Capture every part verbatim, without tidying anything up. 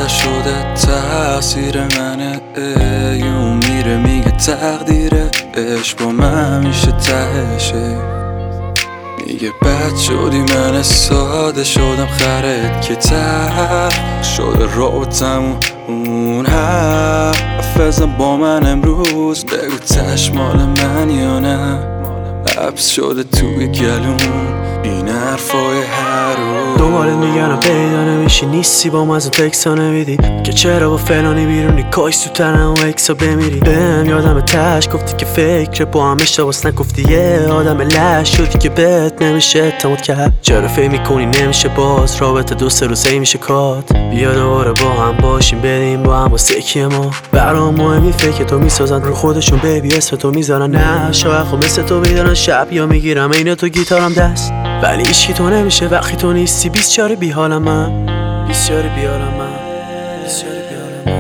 بده شده تأثیر منه. اون میره میگه تقدیره، عشق با من میشه تهشه. میگه بد شدی من ساده شدم خرد که تر شده رابطمون. اون حرفزم با من امروز، بگو تش مال من یا نه. حبس شده توی گلون این حرفای هر روز. دوباره میگنم پیدا نمیشی، نیستی با من از اون تکسا نمیدی که چرا با فلانی بیرونی کاش تو تنم و اکسا بمیری. بهم یادم تش گفتی که فکر با هم اشتباس نگفتی، یه آدم لش شدی که بهت نمیشه اعتماد کرد. چرا فکر میکنی نمیشه باز رابطه دو سه روزه میشه کات؟ بیا دوباره با هم باشیم بریم با هم واسه کیه ما. برام مهمی فکر تو میسازن رو خودشون، بیبی اسم تو میذارن. نه شاید خب مثل تو بیدارن شب یا میگیرم عین تو گیتارم دست، ولی ایشکی تو نمیشه وقتی تو نیستی. بیسیاری بیحالم من، بیسیاری بیحالم من، بیسیاری بیحالم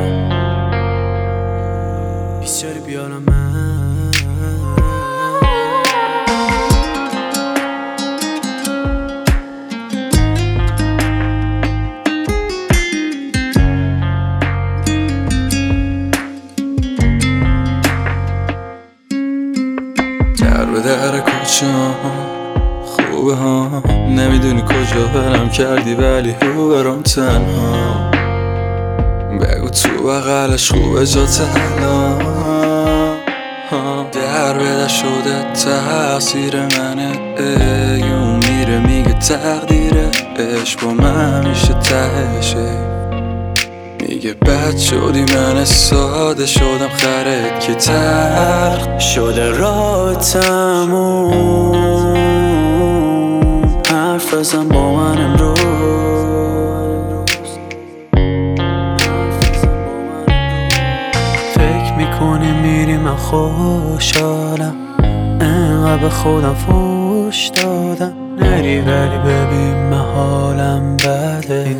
من، بیسیاری بیحالم من. در به در کوچه خوبه ها، نمیدونی کجا برم کردی ولی رو برام تنها. بگو تو بغلش خوبه جات الان. در بده شده تأثیر منه. اون میره میگه تقدیره، عشق با من میشه تهشه. میگه بد شدی من ساده شدم خرد که تر شده رابطمون. حرف بزن با من امروز، فکر میکنی میری من خوشحالم، انقدر به خودم فوش دادم. نری ولی ببین من حالم بده،